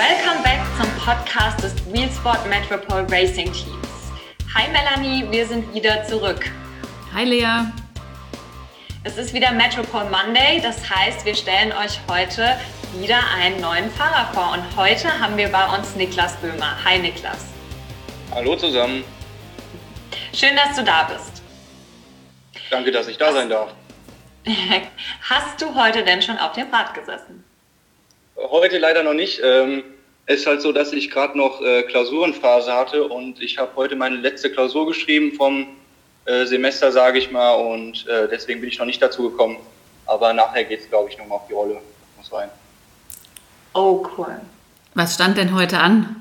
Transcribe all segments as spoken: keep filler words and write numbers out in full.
Welcome back zum Podcast des Wheelsport Metropol Racing Teams. Hi Melanie, wir sind wieder zurück. Hi Lea. Es ist wieder Metropol Monday, das heißt, wir stellen euch heute wieder einen neuen Fahrer vor. Und heute haben wir bei uns Niklas Böhmer. Hi Niklas. Hallo zusammen. Schön, dass du da bist. Danke, dass ich da sein darf. Hast du heute denn schon auf dem Rad gesessen? Heute leider noch nicht. Ähm, es ist halt so, dass ich gerade noch äh, Klausurenphase hatte und ich habe heute meine letzte Klausur geschrieben vom äh, Semester, sage ich mal, und äh, deswegen bin ich noch nicht dazu gekommen. Aber nachher geht es, glaube ich, nochmal auf die Rolle. Muss sein. Oh, cool. Was stand denn heute an?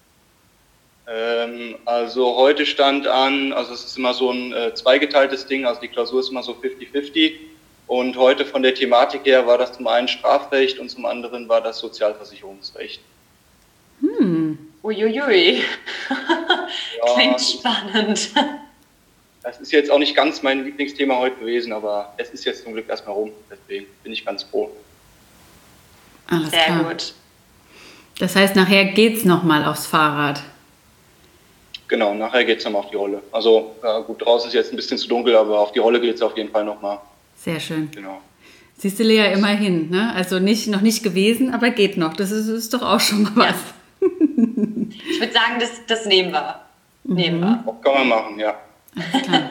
Ähm, also heute stand an, also es ist immer so ein äh, zweigeteiltes Ding, also die Klausur ist immer so fifty fifty. Und heute von der Thematik her war das zum einen Strafrecht und zum anderen war das Sozialversicherungsrecht. Hm, uiuiui. Ja, klingt spannend. Das ist jetzt auch nicht ganz mein Lieblingsthema heute gewesen, aber es ist jetzt zum Glück erstmal rum, deswegen bin ich ganz froh. Alles Sehr klar. gut. Das heißt, nachher geht's nochmal aufs Fahrrad? Genau, nachher geht's nochmal auf die Rolle. Also ja, gut, draußen ist jetzt ein bisschen zu dunkel, aber auf die Rolle geht's auf jeden Fall nochmal. Sehr schön. Genau. Siehst du, Lea, immerhin, ne? Also nicht, noch nicht gewesen, aber geht noch. Das ist, ist doch auch schon mal was. Ja. Ich würde sagen, das, das nehmen wir. Mhm. Nehmen wir. Auch kann man machen, ja. Alles klar.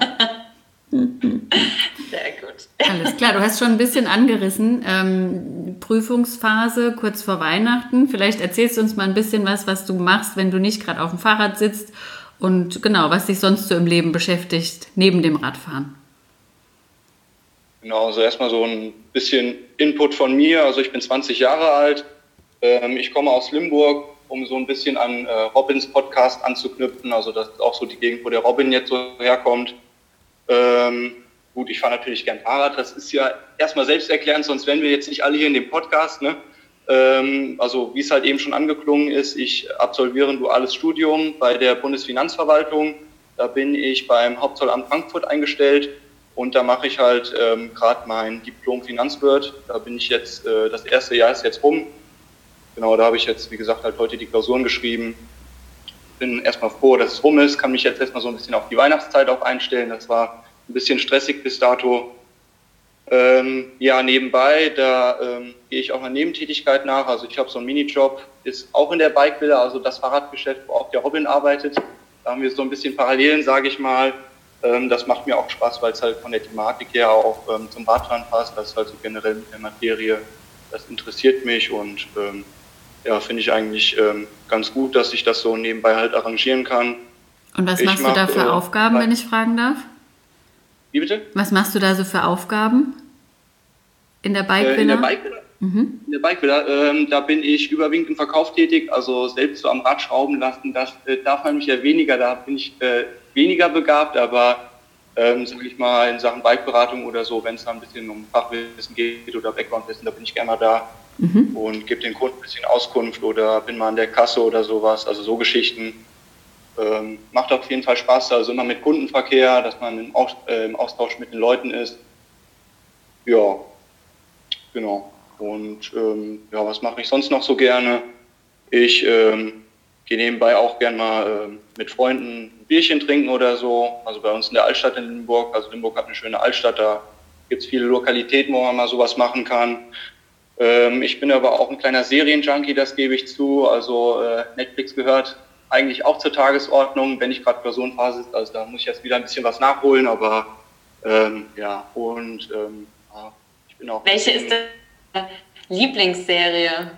Sehr gut. Alles klar, du hast schon ein bisschen angerissen. Ähm, Prüfungsphase kurz vor Weihnachten. Vielleicht erzählst du uns mal ein bisschen was, was du machst, wenn du nicht gerade auf dem Fahrrad sitzt und genau, was dich sonst so im Leben beschäftigt, neben dem Radfahren. Genau, also erstmal so ein bisschen Input von mir. Also ich bin zwanzig Jahre alt. Ähm, ich komme aus Limburg, um so ein bisschen an äh, Robins Podcast anzuknüpfen. Also das ist auch so die Gegend, wo der Robin jetzt so herkommt. Ähm, gut, ich fahre natürlich gern Fahrrad. Das ist ja erstmal selbsterklärend, sonst wären wir jetzt nicht alle hier in dem Podcast, ne? Ähm, also wie es halt eben schon angeklungen ist, ich absolviere ein duales Studium bei der Bundesfinanzverwaltung. Da bin ich beim Hauptzollamt Frankfurt eingestellt. Und da mache ich halt ähm, gerade mein Diplom Finanzwirt. Da bin ich jetzt, äh, das erste Jahr ist jetzt rum. Genau, da habe ich jetzt, wie gesagt, halt heute die Klausuren geschrieben. Bin erstmal froh, dass es rum ist. Kann mich jetzt erstmal so ein bisschen auf die Weihnachtszeit auch einstellen. Das war ein bisschen stressig bis dato. Ähm, ja, nebenbei, da ähm, gehe ich auch einer Nebentätigkeit nach. Also ich habe so einen Minijob, ist auch in der Bike-Villa, also das Fahrradgeschäft, wo auch der Robin arbeitet. Da haben wir so ein bisschen Parallelen, sage ich mal. Das macht mir auch Spaß, weil es halt von der Thematik her auch ähm, zum Radfahren passt. Das ist halt so generell mit der Materie, das interessiert mich und ähm, ja, finde ich eigentlich ähm, ganz gut, dass ich das so nebenbei halt arrangieren kann. Und was ich machst mach, du da für äh, Aufgaben, wenn ich fragen darf? Wie bitte? Was machst du da so für Aufgaben in der Bike-Villa? Äh, in der Bike-Villa? Mhm. In der Bike-Villa, ähm, da bin ich überwiegend im Verkauf tätig, also selbst so am Rad schrauben lassen, das äh, darf man mich ja weniger, da bin ich äh, weniger begabt, aber ähm, sag ich mal in Sachen Bikeberatung oder so, wenn es da ein bisschen um Fachwissen geht oder Backgroundwissen, da bin ich gerne mal da mhm. und gebe den Kunden ein bisschen Auskunft oder bin mal an der Kasse oder sowas, also so Geschichten. Ähm, macht auf jeden Fall Spaß, also immer mit Kundenverkehr, dass man im, Aus, äh, im Austausch mit den Leuten ist. Ja, genau. Und ähm, ja, was mache ich sonst noch so gerne? Ich ähm, gehe nebenbei auch gerne mal äh, mit Freunden ein Bierchen trinken oder so. Also bei uns in der Altstadt in Limburg. Also Limburg hat eine schöne Altstadt, da gibt es viele Lokalitäten, wo man mal sowas machen kann. Ähm, ich bin aber auch ein kleiner Serienjunkie, das gebe ich zu. Also äh, Netflix gehört eigentlich auch zur Tagesordnung, wenn ich gerade Klausurenphase ist. Also da muss ich jetzt wieder ein bisschen was nachholen, aber ähm, ja, und ähm, ja, ich bin auch... Welche ist denn Lieblingsserie?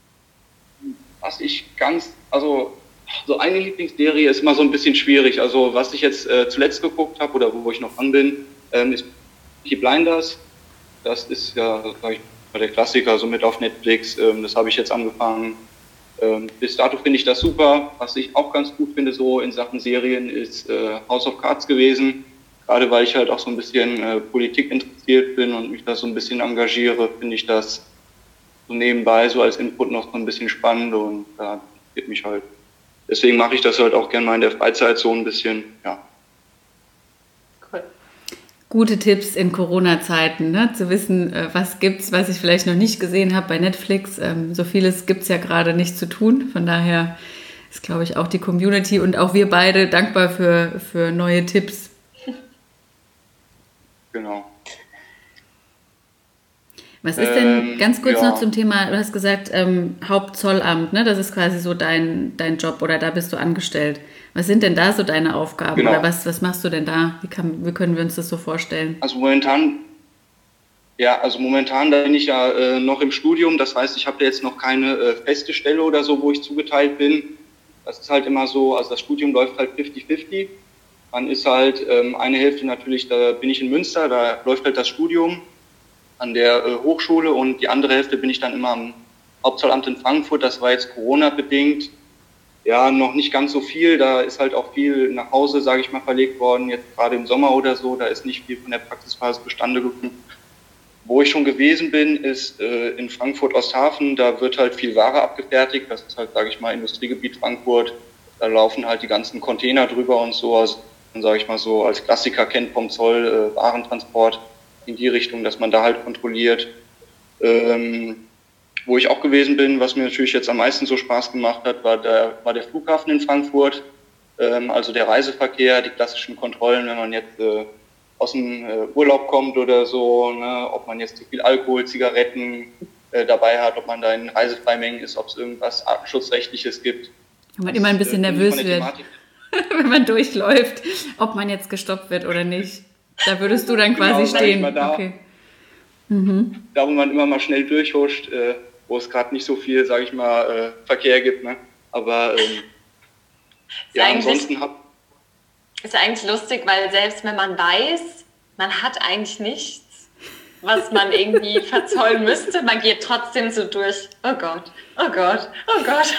Was ich ganz, also so eine Lieblingsserie ist immer so ein bisschen schwierig. Also was ich jetzt äh, zuletzt geguckt habe oder wo ich noch dran bin, ähm, ist Peaky Blinders. Das ist ja, sag ich mal, der Klassiker, so mit auf Netflix. Ähm, das habe ich jetzt angefangen. Ähm, bis dato finde ich das super. Was ich auch ganz gut finde so in Sachen Serien ist äh, House of Cards gewesen. Gerade weil ich halt auch so ein bisschen äh, Politik interessiert bin und mich da so ein bisschen engagiere, finde ich das so nebenbei so als Input noch so ein bisschen spannend und da äh, interessiert mich halt. Deswegen mache ich das halt auch gerne mal in der Freizeit so ein bisschen, ja. Cool. Gute Tipps in Corona-Zeiten, ne? Zu wissen, äh, was gibt's, was ich vielleicht noch nicht gesehen habe bei Netflix. Ähm, so vieles gibt's ja gerade nicht zu tun. Von daher ist, glaube ich, auch die Community und auch wir beide dankbar für, für neue Tipps. Genau. Was ist denn, Ähm, ganz kurz ja. noch zum Thema, du hast gesagt, ähm, Hauptzollamt, ne? Das ist quasi so dein, dein Job oder da bist du angestellt. Was sind denn da so deine Aufgaben Genau. oder was, was machst du denn da? Wie, kann, wie können wir uns das so vorstellen? Also momentan, ja, also momentan da bin ich ja äh, noch im Studium. Das heißt, ich habe jetzt noch keine äh, feste Stelle oder so, wo ich zugeteilt bin. Das ist halt immer so, also das Studium läuft halt fifty fifty. Man ist halt ähm, eine Hälfte natürlich, da bin ich in Münster, da läuft halt das Studium an der äh, Hochschule und die andere Hälfte bin ich dann immer am Hauptzollamt in Frankfurt. Das war jetzt Corona-bedingt ja noch nicht ganz so viel. Da ist halt auch viel nach Hause, sage ich mal, verlegt worden, jetzt gerade im Sommer oder so. Da ist nicht viel von der Praxisphase zustande gekommen. Wo ich schon gewesen bin, ist äh, in Frankfurt-Osthafen. Da wird halt viel Ware abgefertigt. Das ist halt, sage ich mal, Industriegebiet Frankfurt. Da laufen halt die ganzen Container drüber und so. Also, sage ich mal so, als Klassiker kennt vom Zoll äh, Warentransport in die Richtung, dass man da halt kontrolliert. Ähm, wo ich auch gewesen bin, was mir natürlich jetzt am meisten so Spaß gemacht hat, war der, war der Flughafen in Frankfurt. Ähm, also der Reiseverkehr, die klassischen Kontrollen, wenn man jetzt äh, aus dem äh, Urlaub kommt oder so, ne, ob man jetzt zu viel Alkohol, Zigaretten äh, dabei hat, ob man da in Reisefreimengen ist, ob es irgendwas Artenschutzrechtliches gibt. Wenn man immer ein bisschen Das, äh, nervös von der wird, Thematik. wenn man durchläuft, ob man jetzt gestoppt wird oder nicht. Da würdest du dann quasi Genau, sag ich stehen. mal, da. Okay. Mhm. Da, wo man immer mal schnell durchhuscht, äh, wo es gerade nicht so viel, sage ich mal, äh, Verkehr gibt. Ne? Aber ähm, ja, eigentlich- ansonsten hab Ist eigentlich lustig, weil selbst wenn man weiß, man hat eigentlich nichts, was man irgendwie verzollen müsste, man geht trotzdem so durch. Oh Gott, oh Gott, oh Gott.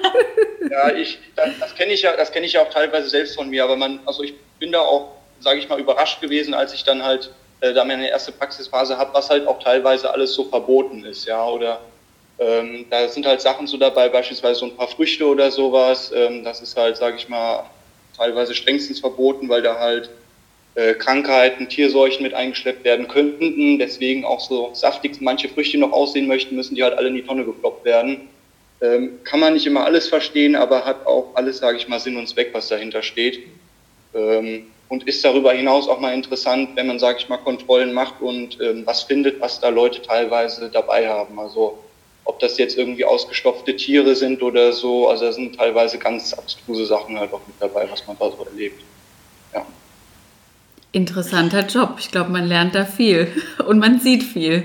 Ja, ich, das, das kenne ich ja, das kenne ich ja auch teilweise selbst von mir, aber man, also ich bin da auch, sage ich mal, überrascht gewesen, als ich dann halt äh, da meine erste Praxisphase habe, was halt auch teilweise alles so verboten ist, ja, oder ähm, da sind halt Sachen so dabei, beispielsweise so ein paar Früchte oder sowas, ähm, das ist halt, sage ich mal, teilweise strengstens verboten, weil da halt äh, Krankheiten, Tierseuchen mit eingeschleppt werden könnten, deswegen auch so saftig manche Früchte noch aussehen möchten, müssen die halt alle in die Tonne gekloppt werden. Ähm, kann man nicht immer alles verstehen, aber hat auch alles, sage ich mal, Sinn und Zweck, was dahinter steht. Ähm, und ist darüber hinaus auch mal interessant, wenn man, sage ich mal, Kontrollen macht und ähm, was findet, was da Leute teilweise dabei haben. Also ob das jetzt irgendwie ausgestopfte Tiere sind oder so, also da sind teilweise ganz abstruse Sachen halt auch mit dabei, was man da so erlebt. Ja. Interessanter Job. Ich glaube, man lernt da viel und man sieht viel.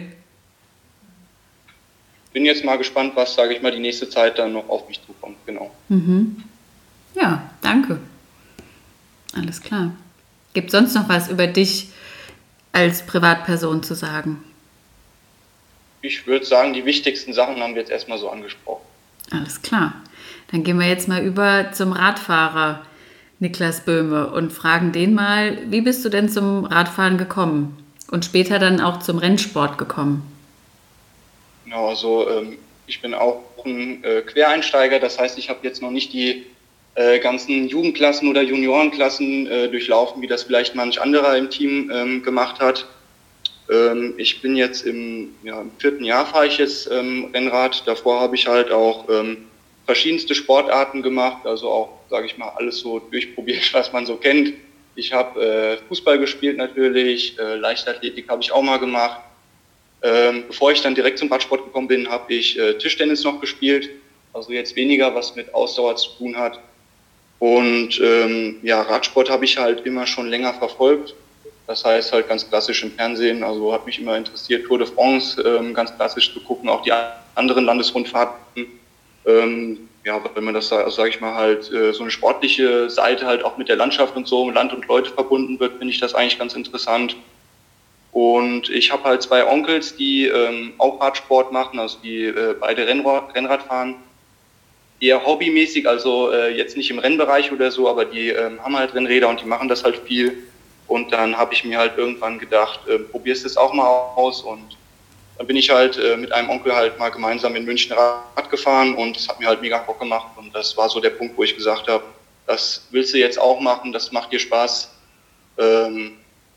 Bin jetzt mal gespannt, was, sage ich mal, die nächste Zeit dann noch auf mich zukommt. Genau. Mhm. Ja, danke. Alles klar. Gibt sonst noch was über dich als Privatperson zu sagen? Ich würde sagen, die wichtigsten Sachen haben wir jetzt erstmal so angesprochen. Alles klar. Dann gehen wir jetzt mal über zum Radfahrer Niklas Böhme und fragen den mal, wie bist du denn zum Radfahren gekommen und später dann auch zum Rennsport gekommen? Genau, also ähm, ich bin auch ein äh, Quereinsteiger, das heißt, ich habe jetzt noch nicht die äh, ganzen Jugendklassen oder Juniorenklassen äh, durchlaufen, wie das vielleicht manch anderer im Team ähm, gemacht hat. Ähm, ich bin jetzt im, ja, im vierten Jahr fahre ich jetzt ähm, Rennrad. Davor habe ich halt auch ähm, verschiedenste Sportarten gemacht, also auch, sage ich mal, alles so durchprobiert, was man so kennt. Ich habe äh, Fußball gespielt natürlich, äh, Leichtathletik habe ich auch mal gemacht. Ähm, bevor ich dann direkt zum Radsport gekommen bin, habe ich äh, Tischtennis noch gespielt, also jetzt weniger, was mit Ausdauer zu tun hat. Und ähm, ja, Radsport habe ich halt immer schon länger verfolgt. Das heißt halt ganz klassisch im Fernsehen, also hat mich immer interessiert, Tour de France ähm, ganz klassisch zu gucken, auch die anderen Landesrundfahrten. Ähm, ja, wenn man das, also, sage ich mal, halt äh, so eine sportliche Seite halt auch mit der Landschaft und so, Land und Leute verbunden wird, finde ich das eigentlich ganz interessant. Und ich habe halt zwei Onkels, die ähm, auch Radsport machen, also die äh, beide Rennrad, Rennrad fahren. Eher hobbymäßig, also äh, jetzt nicht im Rennbereich oder so, aber die ähm, haben halt Rennräder und die machen das halt viel. Und dann habe ich mir halt irgendwann gedacht, äh, probierst es auch mal aus. Und dann bin ich halt äh, mit einem Onkel halt mal gemeinsam in München Rad gefahren und das hat mir halt mega Bock gemacht. Und das war so der Punkt, wo ich gesagt habe, das willst du jetzt auch machen, das macht dir Spaß. Ähm,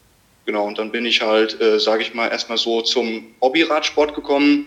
Genau, und dann bin ich halt, äh, sage ich mal, erstmal so zum Hobby-Radsport gekommen.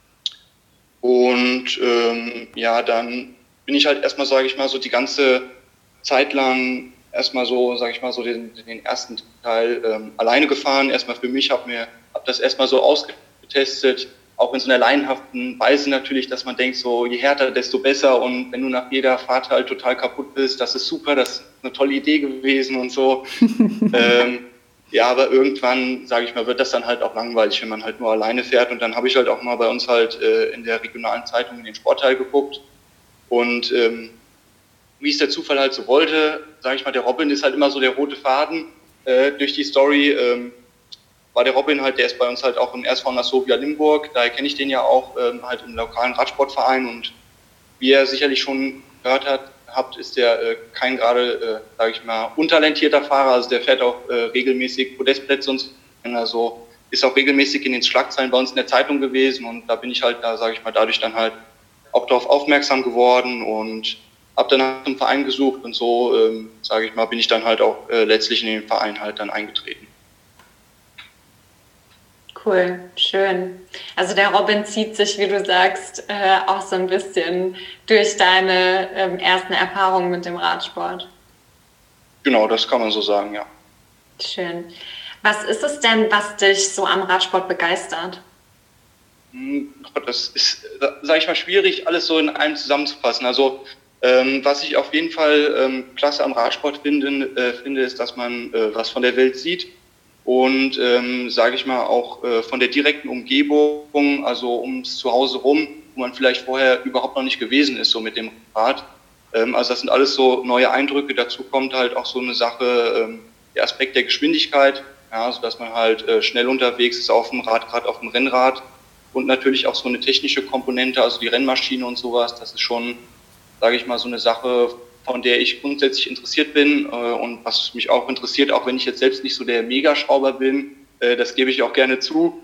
Und ähm, ja, dann bin ich halt erstmal, sage ich mal, so die ganze Zeit lang erstmal so, sage ich mal, so den, den ersten Teil ähm, alleine gefahren. Erstmal für mich, habe mir hab das erstmal so ausgetestet, auch in so einer laienhaften Weise natürlich, dass man denkt, so je härter, desto besser. Und wenn du nach jeder Fahrt halt total kaputt bist, das ist super, das ist eine tolle Idee gewesen und so. ähm, Ja, aber irgendwann, sage ich mal, wird das dann halt auch langweilig, wenn man halt nur alleine fährt. Und dann habe ich halt auch mal bei uns halt äh, in der regionalen Zeitung in den Sportteil geguckt. Und ähm, wie es der Zufall halt so wollte, sage ich mal, der Robin ist halt immer so der rote Faden äh, durch die Story. Ähm, war der Robin halt, der ist bei uns halt auch im R S V Nassovia Limburg. Daher kenne ich den ja auch ähm, halt im lokalen Radsportverein. Und wie er sicherlich schon gehört hat, habt, ist der äh, kein gerade, äh, sage ich mal, untalentierter Fahrer. Also der fährt auch äh, regelmäßig Podestplätze und so. Also ist auch regelmäßig in den Schlagzeilen bei uns in der Zeitung gewesen. Und da bin ich halt, da sage ich mal, dadurch dann halt auch darauf aufmerksam geworden und habe dann nach einem Verein gesucht. Und so, ähm, sage ich mal, bin ich dann halt auch äh, letztlich in den Verein halt dann eingetreten. Cool, schön. Also der Robin zieht sich, wie du sagst, äh, auch so ein bisschen durch deine ähm, ersten Erfahrungen mit dem Radsport. Genau, das kann man so sagen, ja. Schön. Was ist es denn, was dich so am Radsport begeistert? Das ist, sage ich mal, schwierig, alles so in einem zusammenzufassen. Also ähm, was ich auf jeden Fall ähm, klasse am Radsport finde, äh, finde, ist, dass man äh, was von der Welt sieht. Und ähm, sage ich mal auch äh, von der direkten Umgebung, also ums Zuhause rum, wo man vielleicht vorher überhaupt noch nicht gewesen ist, so mit dem Rad. Ähm, also das sind alles so neue Eindrücke. Dazu kommt halt auch so eine Sache, ähm, der Aspekt der Geschwindigkeit, ja, also dass man halt äh, schnell unterwegs ist auf dem Rad, gerade auf dem Rennrad. Und natürlich auch so eine technische Komponente, also die Rennmaschine und sowas. Das ist schon, sage ich mal, so eine Sache, von der ich grundsätzlich interessiert bin äh, und was mich auch interessiert, auch wenn ich jetzt selbst nicht so der Megaschrauber bin, äh, das gebe ich auch gerne zu.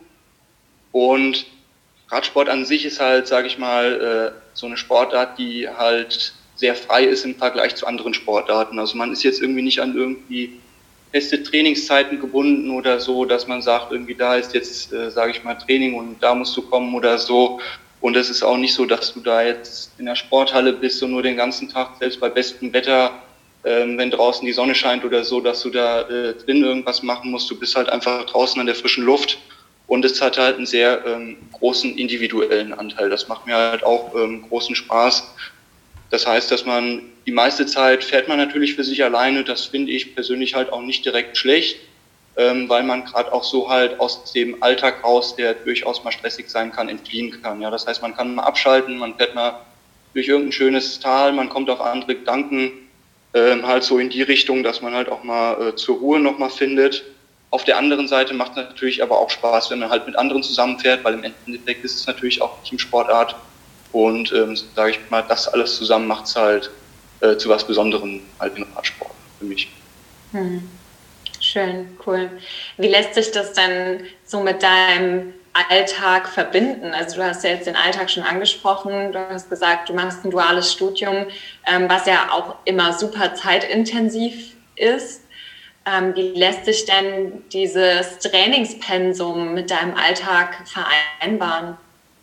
Und Radsport an sich ist halt, sage ich mal, äh, so eine Sportart, die halt sehr frei ist im Vergleich zu anderen Sportarten. Also man ist jetzt irgendwie nicht an irgendwie feste Trainingszeiten gebunden oder so, dass man sagt, irgendwie da ist jetzt, äh, sage ich mal, Training und da musst du kommen oder so. Und es ist auch nicht so, dass du da jetzt in der Sporthalle bist und nur den ganzen Tag, selbst bei bestem Wetter, ähm, wenn draußen die Sonne scheint oder so, dass du da äh, drin irgendwas machen musst. Du bist halt einfach draußen an der frischen Luft und es hat halt einen sehr ähm, großen individuellen Anteil. Das macht mir halt auch ähm, großen Spaß. Das heißt, dass man die meiste Zeit fährt man natürlich für sich alleine. Das finde ich persönlich halt auch nicht direkt schlecht. Ähm, weil man gerade auch so halt aus dem Alltag raus, der durchaus mal stressig sein kann, entfliehen kann. Ja, das heißt, man kann mal abschalten, man fährt mal durch irgendein schönes Tal, man kommt auf andere Gedanken, ähm, halt so in die Richtung, dass man halt auch mal äh, zur Ruhe nochmal findet. Auf der anderen Seite macht es natürlich aber auch Spaß, wenn man halt mit anderen zusammenfährt, weil im Endeffekt ist es natürlich auch eine Teamsportart und ähm, sage ich mal, das alles zusammen macht es halt äh, zu was Besonderem halt im Radsport für mich. Hm. Schön, cool. Wie lässt sich das denn so mit deinem Alltag verbinden? Also du hast ja jetzt den Alltag schon angesprochen, du hast gesagt, du machst ein duales Studium, ähm, was ja auch immer super zeitintensiv ist. Ähm, wie lässt sich denn dieses Trainingspensum mit deinem Alltag vereinbaren?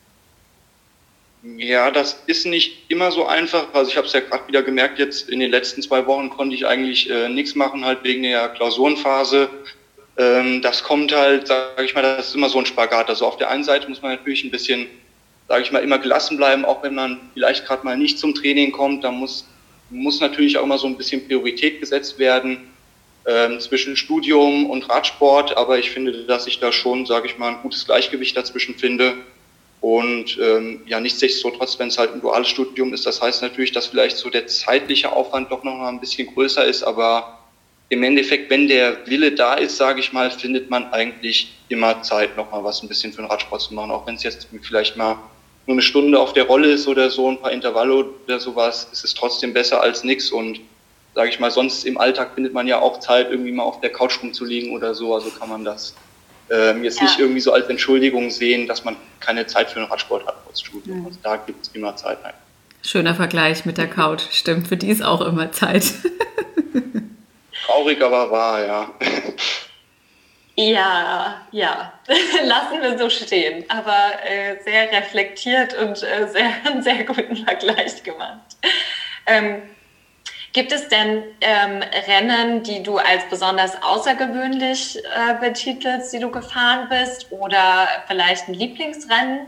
Ja, das ist nicht immer so einfach. Also ich habe es ja gerade wieder gemerkt, jetzt in den letzten zwei Wochen konnte ich eigentlich äh, nichts machen, halt wegen der Klausurenphase. Ähm, das kommt halt, sage ich mal, das ist immer so ein Spagat. Also auf der einen Seite muss man natürlich ein bisschen, sage ich mal, immer gelassen bleiben, auch wenn man vielleicht gerade mal nicht zum Training kommt. Da muss, muss natürlich auch immer so ein bisschen Priorität gesetzt werden ähm, zwischen Studium und Radsport. Aber ich finde, dass ich da schon, sage ich mal, ein gutes Gleichgewicht dazwischen finde. Und ähm, ja, nichtsdestotrotz, wenn es halt ein duales Studium ist, das heißt natürlich, dass vielleicht so der zeitliche Aufwand doch noch mal ein bisschen größer ist, aber im Endeffekt, wenn der Wille da ist, sage ich mal, findet man eigentlich immer Zeit, noch mal was ein bisschen für den Radsport zu machen, auch wenn es jetzt vielleicht mal nur eine Stunde auf der Rolle ist oder so, ein paar Intervalle oder sowas, ist es trotzdem besser als nichts. Und sage ich mal, sonst im Alltag findet man ja auch Zeit, irgendwie mal auf der Couch rumzulegen oder so, also kann man das Ähm, jetzt ja. nicht irgendwie so als Entschuldigung sehen, dass man keine Zeit für den Radsport hat als Studium. Mhm. Also da gibt es immer Zeit. Nein. Schöner Vergleich mit der Couch. Stimmt, für die ist auch immer Zeit. Traurig, aber wahr, ja. Ja, ja, lassen wir so stehen, aber äh, sehr reflektiert und äh, sehr, einen sehr guten Vergleich gemacht. Ähm, gibt es denn ähm, Rennen, die du als besonders außergewöhnlich äh, betitelst, die du gefahren bist, oder vielleicht ein Lieblingsrennen?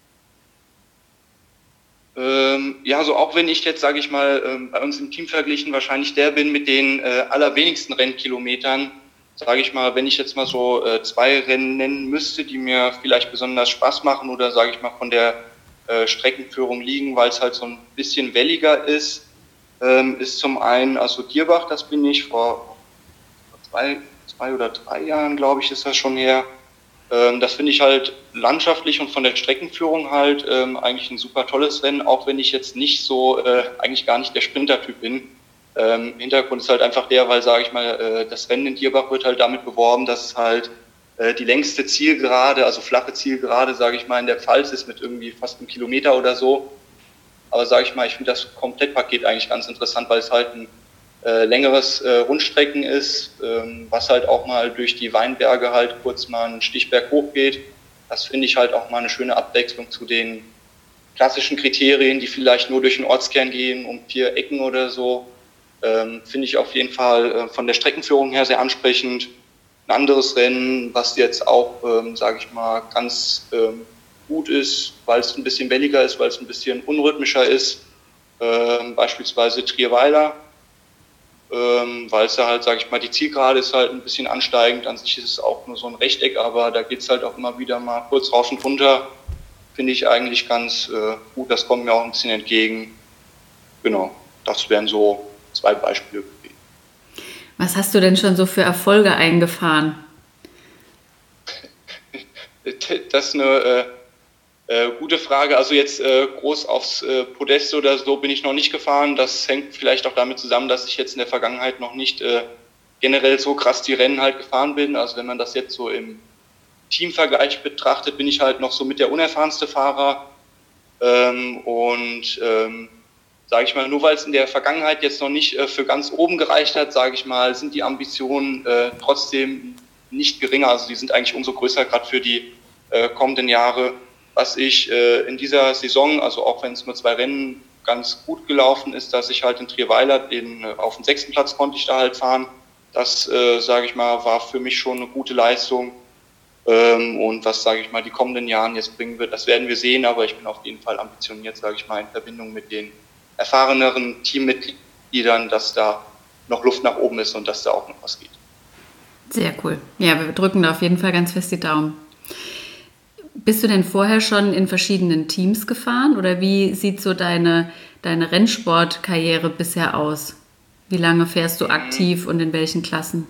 Ähm, ja, also auch wenn ich jetzt, sage ich mal, ähm, bei uns im Team verglichen wahrscheinlich der bin mit den äh, allerwenigsten Rennkilometern, sage ich mal, wenn ich jetzt mal so äh, zwei Rennen nennen müsste, die mir vielleicht besonders Spaß machen oder, sage ich mal, von der äh, Streckenführung liegen, weil es halt so ein bisschen welliger ist, ähm, ist zum einen also Dierbach, das bin ich vor, vor zwei, zwei oder drei Jahren, glaube ich, ist das schon her. Ähm, das finde ich halt landschaftlich und von der Streckenführung halt ähm, eigentlich ein super tolles Rennen, auch wenn ich jetzt nicht so, äh, eigentlich gar nicht der Sprintertyp bin. Ähm, Hintergrund ist halt einfach der, weil, sage ich mal, äh, das Rennen in Dierbach wird halt damit beworben, dass es halt äh, die längste Zielgerade, also flache Zielgerade, sage ich mal, in der Pfalz ist mit irgendwie fast einem Kilometer oder so. Aber sage ich mal, ich finde das Komplettpaket eigentlich ganz interessant, weil es halt ein äh, längeres äh, Rundstrecken ist, ähm, was halt auch mal durch die Weinberge halt kurz mal einen Stichberg hochgeht. Das finde ich halt auch mal eine schöne Abwechslung zu den klassischen Kriterien, die vielleicht nur durch den Ortskern gehen, um vier Ecken oder so. Ähm, finde ich auf jeden Fall äh, von der Streckenführung her sehr ansprechend. Ein anderes Rennen, was jetzt auch, ähm, sage ich mal, ganz ähm, gut ist, weil es ein bisschen welliger ist, weil es ein bisschen unrhythmischer ist, ähm, beispielsweise Trierweiler, ähm, weil es da halt, sage ich mal, die Zielgerade ist halt ein bisschen ansteigend. An sich ist es auch nur so ein Rechteck, aber da geht es halt auch immer wieder mal kurz rauf und runter. Finde ich eigentlich ganz äh, gut, das kommt mir auch ein bisschen entgegen. Genau, das wären so zwei Beispiele gewesen. Was hast du denn schon so für Erfolge eingefahren? Das ist eine äh, äh, gute Frage. Also jetzt äh, groß aufs äh, Podest oder so bin ich noch nicht gefahren. Das hängt vielleicht auch damit zusammen, dass ich jetzt in der Vergangenheit noch nicht äh, generell so krass die Rennen halt gefahren bin. Also wenn man das jetzt so im Teamvergleich betrachtet, bin ich halt noch so mit der unerfahrenste Fahrer. Ähm, und ähm, sage ich mal, nur weil es in der Vergangenheit jetzt noch nicht äh, für ganz oben gereicht hat, sage ich mal, sind die Ambitionen äh, trotzdem nicht geringer. Also die sind eigentlich umso größer, gerade für die äh, kommenden Jahre. Was ich äh, in dieser Saison, also auch wenn es nur zwei Rennen ganz gut gelaufen ist, dass ich halt in Trierweiler den, äh, auf den sechsten Platz konnte ich da halt fahren. Das, äh, sage ich mal, war für mich schon eine gute Leistung. Ähm, und was, sage ich mal, die kommenden Jahren jetzt bringen wird, das werden wir sehen. Aber ich bin auf jeden Fall ambitioniert, sage ich mal, in Verbindung mit den erfahreneren Teammitgliedern, dass da noch Luft nach oben ist und dass da auch noch was geht. Sehr cool. Ja, wir drücken da auf jeden Fall ganz fest die Daumen. Bist du denn vorher schon in verschiedenen Teams gefahren oder wie sieht so deine, deine Rennsportkarriere bisher aus? Wie lange fährst du aktiv und in welchen Klassen?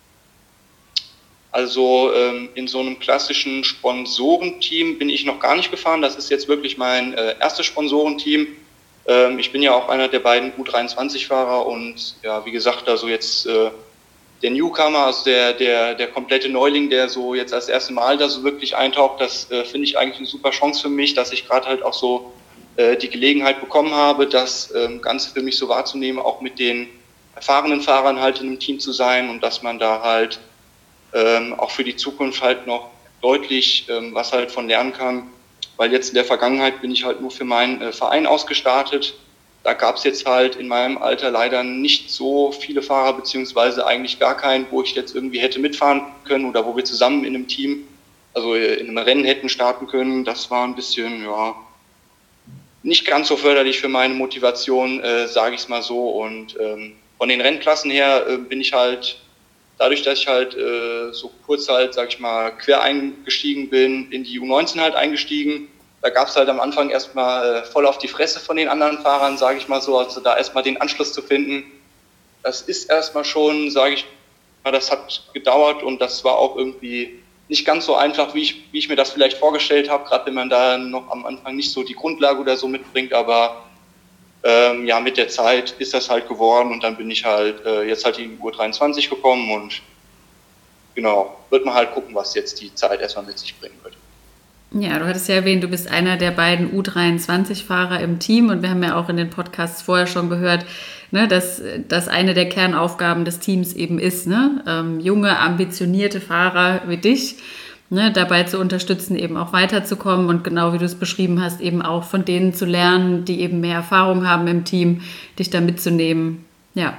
Also ähm, in so einem klassischen Sponsorenteam bin ich noch gar nicht gefahren. Das ist jetzt wirklich mein äh, erstes Sponsorenteam. Ähm, ich bin ja auch einer der beiden U dreiundzwanzig-Fahrer und ja, wie gesagt, also jetzt äh, der Newcomer, also der, der, der komplette Neuling, der so jetzt als erste Mal da so wirklich eintaucht, das äh, finde ich eigentlich eine super Chance für mich, dass ich gerade halt auch so äh, die Gelegenheit bekommen habe, das ähm, Ganze für mich so wahrzunehmen, auch mit den erfahrenen Fahrern halt in einem Team zu sein und dass man da halt ähm, auch für die Zukunft halt noch deutlich ähm, was halt von lernen kann, weil jetzt in der Vergangenheit bin ich halt nur für meinen äh, Verein ausgestartet. Da gab es jetzt halt in meinem Alter leider nicht so viele Fahrer, beziehungsweise eigentlich gar keinen, wo ich jetzt irgendwie hätte mitfahren können oder wo wir zusammen in einem Team, also in einem Rennen hätten starten können. Das war ein bisschen, ja, nicht ganz so förderlich für meine Motivation, äh, sage ich es mal so. Und ähm, von den Rennklassen her äh, bin ich halt, dadurch, dass ich halt äh, so kurz halt, sag ich mal, quer eingestiegen bin, in die U neunzehn halt eingestiegen. Da gab es halt am Anfang erstmal äh, voll auf die Fresse von den anderen Fahrern, sage ich mal so, also da erstmal den Anschluss zu finden. Das ist erstmal schon, sage ich mal, das hat gedauert und das war auch irgendwie nicht ganz so einfach, wie ich, wie ich mir das vielleicht vorgestellt habe, gerade wenn man da noch am Anfang nicht so die Grundlage oder so mitbringt, aber ähm, ja, mit der Zeit ist das halt geworden und dann bin ich halt äh, jetzt halt in die U dreiundzwanzig gekommen und genau, wird man halt gucken, was jetzt die Zeit erstmal mit sich bringen wird. Ja, du hattest ja erwähnt, du bist einer der beiden U dreiundzwanzig-Fahrer im Team und wir haben ja auch in den Podcasts vorher schon gehört, ne, dass das eine der Kernaufgaben des Teams eben ist, ne, ähm, junge, ambitionierte Fahrer wie dich, ne, dabei zu unterstützen, eben auch weiterzukommen und genau wie du es beschrieben hast, eben auch von denen zu lernen, die eben mehr Erfahrung haben im Team, dich da mitzunehmen. Ja,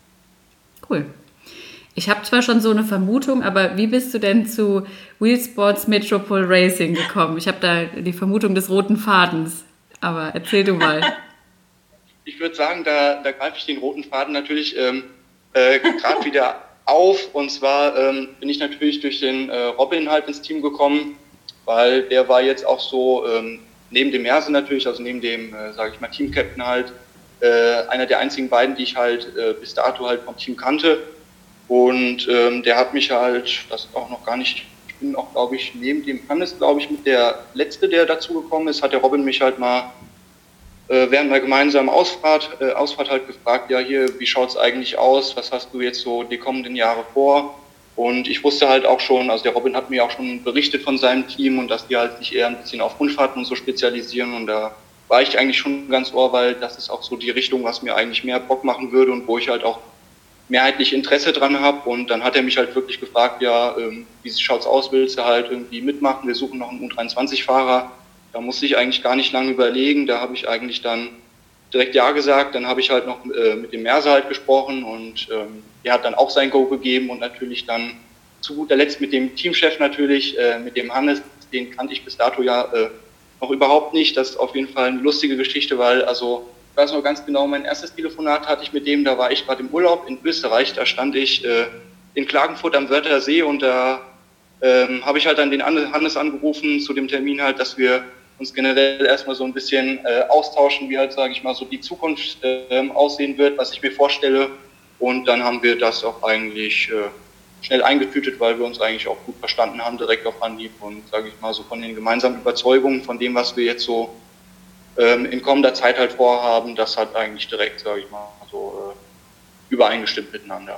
cool. Ich habe zwar schon so eine Vermutung, aber wie bist du denn zu Wheelsports Metropole Racing gekommen? Ich habe da die Vermutung des roten Fadens, aber erzähl du mal. Ich würde sagen, da, da greife ich den roten Faden natürlich ähm, äh, gerade wieder auf. Und zwar ähm, bin ich natürlich durch den äh, Robin halt ins Team gekommen, weil der war jetzt auch so ähm, neben dem Merse natürlich, also neben dem, äh, sage ich mal, Team-Captain halt, äh, einer der einzigen beiden, die ich halt äh, bis dato halt vom Team kannte. Und ähm, der hat mich halt, das auch noch gar nicht, ich bin auch, glaube ich, neben dem Hannes, glaube ich, mit der Letzte, der dazugekommen ist, hat der Robin mich halt mal äh, während einer gemeinsamen Ausfahrt, äh, Ausfahrt halt gefragt, ja hier, wie schaut's eigentlich aus, was hast du jetzt so die kommenden Jahre vor? Und ich wusste halt auch schon, also der Robin hat mir auch schon berichtet von seinem Team und dass die halt sich eher ein bisschen auf Rundfahrten und so spezialisieren und da war ich eigentlich schon ganz ohr, weil das ist auch so die Richtung, was mir eigentlich mehr Bock machen würde und wo ich halt auch mehrheitlich Interesse dran habe. Und dann hat er mich halt wirklich gefragt, ja, ähm, wie schaut's aus, willst du halt irgendwie mitmachen? Wir suchen noch einen U dreiundzwanzig-Fahrer. Da musste ich eigentlich gar nicht lange überlegen. Da habe ich eigentlich dann direkt ja gesagt. Dann habe ich halt noch äh, mit dem Merse halt gesprochen und ähm, der hat dann auch sein Go gegeben und natürlich dann zu guter Letzt mit dem Teamchef natürlich, äh, mit dem Hannes, den kannte ich bis dato ja äh, noch überhaupt nicht. Das ist auf jeden Fall eine lustige Geschichte, weil also ich weiß noch ganz genau, mein erstes Telefonat hatte ich mit dem, da war ich gerade im Urlaub in Österreich, da stand ich äh, in Klagenfurt am Wörthersee und da ähm, habe ich halt dann den Hannes angerufen zu dem Termin halt, dass wir uns generell erstmal so ein bisschen äh, austauschen, wie halt, sage ich mal, so die Zukunft äh, aussehen wird, was ich mir vorstelle. Und dann haben wir das auch eigentlich äh, schnell eingetütet, weil wir uns eigentlich auch gut verstanden haben, direkt auf Anhieb und, sage ich mal, so von den gemeinsamen Überzeugungen, von dem, was wir jetzt so ähm, in kommender Zeit halt vorhaben, das hat eigentlich direkt, sage ich mal, so äh, übereingestimmt miteinander.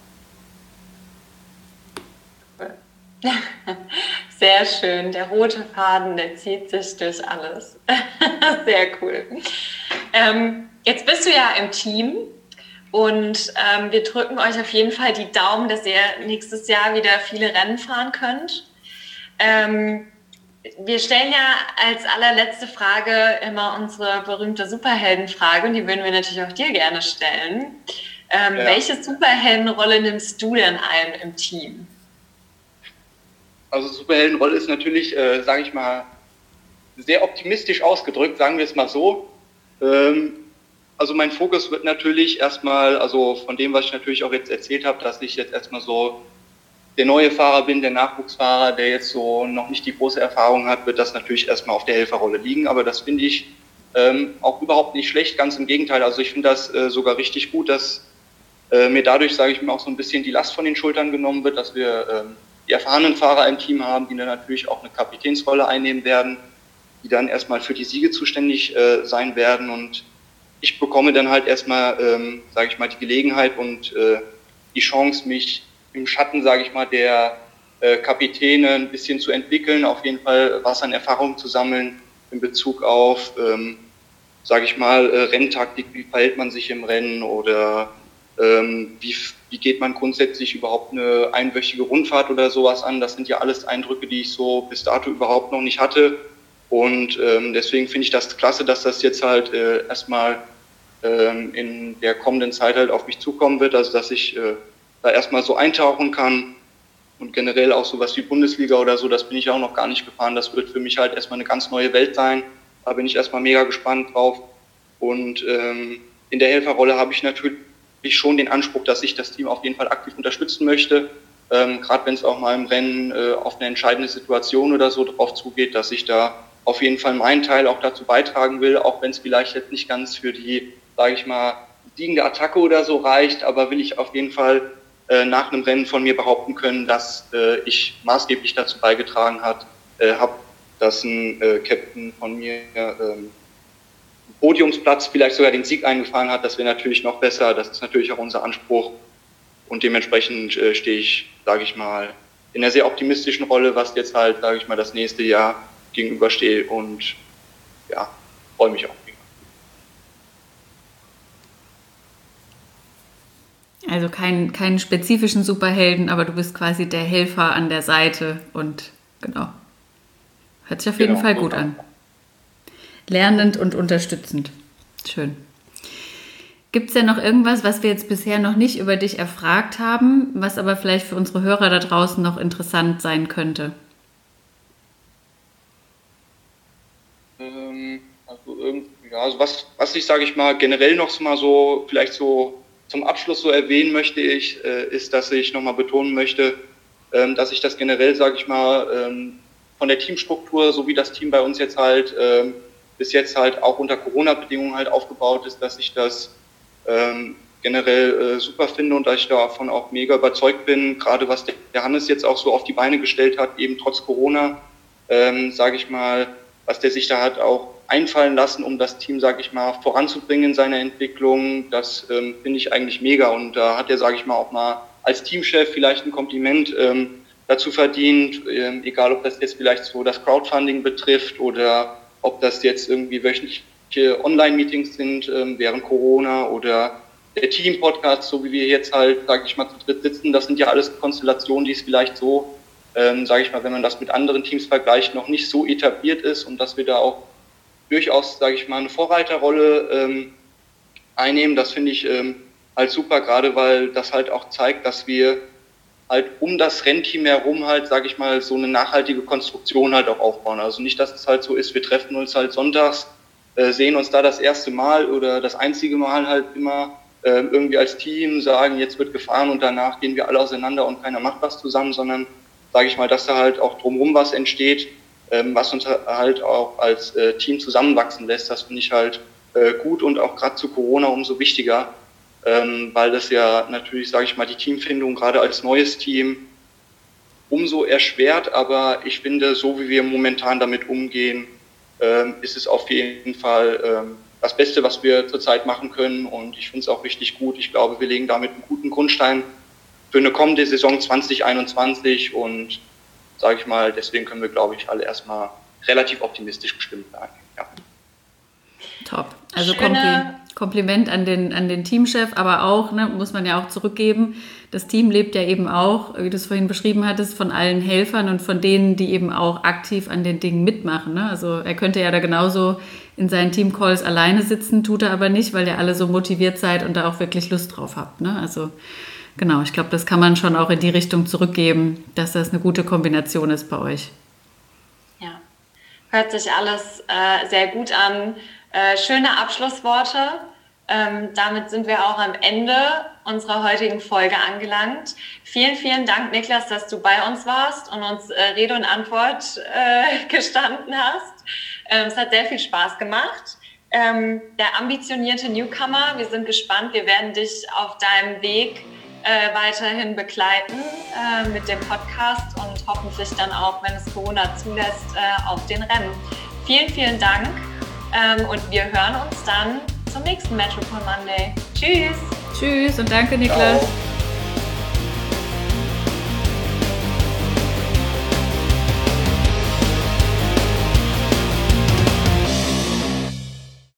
Ja. Sehr schön. Der rote Faden, der zieht sich durch alles. Sehr cool. Ähm, jetzt bist du ja im Team und ähm, wir drücken euch auf jeden Fall die Daumen, dass ihr nächstes Jahr wieder viele Rennen fahren könnt. Ähm, wir stellen ja als allerletzte Frage immer unsere berühmte Superheldenfrage und die würden wir natürlich auch dir gerne stellen. Ähm, ja. Welche Superheldenrolle nimmst du denn ein im Team? Also Superheldenrolle ist natürlich, äh, sage ich mal, sehr optimistisch ausgedrückt, sagen wir es mal so. Ähm, also mein Fokus wird natürlich erstmal, also von dem, was ich natürlich auch jetzt erzählt habe, dass ich jetzt erstmal so der neue Fahrer bin, der Nachwuchsfahrer, der jetzt so noch nicht die große Erfahrung hat, wird das natürlich erstmal auf der Helferrolle liegen. Aber das finde ich ähm, auch überhaupt nicht schlecht, ganz im Gegenteil. Also ich finde das äh, sogar richtig gut, dass äh, mir dadurch, sage ich mal, auch so ein bisschen die Last von den Schultern genommen wird, dass wir ähm, die erfahrenen Fahrer im Team haben, die dann natürlich auch eine Kapitänsrolle einnehmen werden, die dann erstmal für die Siege zuständig äh, sein werden. Und ich bekomme dann halt erstmal, ähm, sage ich mal, die Gelegenheit und äh, die Chance, mich im Schatten, sage ich mal, der äh, Kapitäne ein bisschen zu entwickeln, auf jeden Fall was an Erfahrung zu sammeln in Bezug auf, ähm, sage ich mal, äh, Renntaktik, wie verhält man sich im Rennen oder ähm, wie Wie geht man grundsätzlich überhaupt eine einwöchige Rundfahrt oder sowas an? Das sind ja alles Eindrücke, die ich so bis dato überhaupt noch nicht hatte. Und ähm, deswegen finde ich das klasse, dass das jetzt halt äh, erstmal ähm, in der kommenden Zeit halt auf mich zukommen wird. Also dass ich äh, da erstmal so eintauchen kann. Und generell auch sowas wie Bundesliga oder so, das bin ich auch noch gar nicht gefahren. Das wird für mich halt erstmal eine ganz neue Welt sein. Da bin ich erstmal mega gespannt drauf. Und ähm, in der Helferrolle habe ich natürlich ich schon den Anspruch, dass ich das Team auf jeden Fall aktiv unterstützen möchte, ähm, gerade wenn es auch mal im Rennen äh, auf eine entscheidende Situation oder so drauf zugeht, dass ich da auf jeden Fall meinen Teil auch dazu beitragen will, auch wenn es vielleicht jetzt nicht ganz für die, sage ich mal, siegende Attacke oder so reicht, aber will ich auf jeden Fall äh, nach einem Rennen von mir behaupten können, dass äh, ich maßgeblich dazu beigetragen hat, äh, habe, dass ein äh, Captain von mir äh, Podiumsplatz, vielleicht sogar den Sieg eingefahren hat, das wäre natürlich noch besser. Das ist natürlich auch unser Anspruch. Und dementsprechend äh, stehe ich, sage ich mal, in einer sehr optimistischen Rolle, was jetzt halt, sage ich mal, das nächste Jahr gegenüberstehe und ja, freue mich auch. Also keinen keinen spezifischen Superhelden, aber du bist quasi der Helfer an der Seite und genau. Hört sich auf jeden Genau, Fall gut super. an. Lernend und unterstützend. Schön. Gibt es denn noch irgendwas, was wir jetzt bisher noch nicht über dich erfragt haben, was aber vielleicht für unsere Hörer da draußen noch interessant sein könnte? Ähm, also, irgend- ja, also was, was ich, sage ich mal, generell noch so mal so, vielleicht so zum Abschluss so erwähnen möchte ich, äh, ist, dass ich nochmal betonen möchte, ähm, dass ich das generell, sage ich mal, ähm, von der Teamstruktur, so wie das Team bei uns jetzt halt ähm, bis jetzt halt auch unter Corona-Bedingungen halt aufgebaut ist, dass ich das ähm, generell äh, super finde und dass ich davon auch mega überzeugt bin, gerade was der Hannes jetzt auch so auf die Beine gestellt hat, eben trotz Corona, ähm, sage ich mal, was der sich da hat auch einfallen lassen, um das Team, sage ich mal, voranzubringen in seiner Entwicklung. Das ähm, finde ich eigentlich mega und da hat er, sage ich mal, auch mal als Teamchef vielleicht ein Kompliment ähm, dazu verdient, ähm, egal ob das jetzt vielleicht so das Crowdfunding betrifft oder ob das jetzt irgendwie wöchentliche Online-Meetings sind ähm, während Corona oder der Team-Podcast, so wie wir jetzt halt, sage ich mal, zu dritt sitzen. Das sind ja alles Konstellationen, die es vielleicht so, ähm, sage ich mal, wenn man das mit anderen Teams vergleicht, noch nicht so etabliert ist und dass wir da auch durchaus, sage ich mal, eine Vorreiterrolle ähm, einnehmen. Das finde ich ähm, halt super, gerade weil das halt auch zeigt, dass wir halt um das Rennteam herum halt, sage ich mal, so eine nachhaltige Konstruktion halt auch aufbauen. Also nicht, dass es halt so ist, wir treffen uns halt sonntags, äh, sehen uns da das erste Mal oder das einzige Mal halt immer äh, irgendwie als Team, sagen, jetzt wird gefahren und danach gehen wir alle auseinander und keiner macht was zusammen, sondern, sage ich mal, dass da halt auch drumherum was entsteht, ähm, was uns halt auch als äh, Team zusammenwachsen lässt. Das finde ich halt äh, gut und auch gerade zu Corona umso wichtiger. Ähm, weil das ja natürlich, sage ich mal, die Teamfindung gerade als neues Team umso erschwert, aber ich finde, so wie wir momentan damit umgehen, ähm, ist es auf jeden Fall ähm, das Beste, was wir zurzeit machen können und ich finde es auch richtig gut. Ich glaube, wir legen damit einen guten Grundstein für eine kommende Saison zwanzig einundzwanzig und sage ich mal, deswegen können wir, glaube ich, alle erstmal relativ optimistisch gestimmt sein. Ja. Top. Also Schöne- Kompli- Kompliment an den, an den Teamchef, aber auch, ne, muss man ja auch zurückgeben, das Team lebt ja eben auch, wie du es vorhin beschrieben hattest, von allen Helfern und von denen, die eben auch aktiv an den Dingen mitmachen. Ne? Also er könnte ja da genauso in seinen Teamcalls alleine sitzen, tut er aber nicht, weil ihr alle so motiviert seid und da auch wirklich Lust drauf habt. Ne? Also genau, ich glaube, das kann man schon auch in die Richtung zurückgeben, dass das eine gute Kombination ist bei euch. Ja, hört sich alles äh, sehr gut an. Äh, schöne Abschlussworte. Ähm, damit sind wir auch am Ende unserer heutigen Folge angelangt. Vielen, vielen Dank, Niklas, dass du bei uns warst und uns äh, Rede und Antwort äh, gestanden hast. Ähm, es hat sehr viel Spaß gemacht. Ähm, der ambitionierte Newcomer, wir sind gespannt. Wir werden dich auf deinem Weg äh, weiterhin begleiten äh, mit dem Podcast und hoffentlich dann auch, wenn es Corona zulässt, äh, auf den Rennen. Vielen, vielen Dank. Ähm, und wir hören uns dann zum nächsten Metropol Monday. Tschüss! Tschüss und danke, Niklas. Ciao.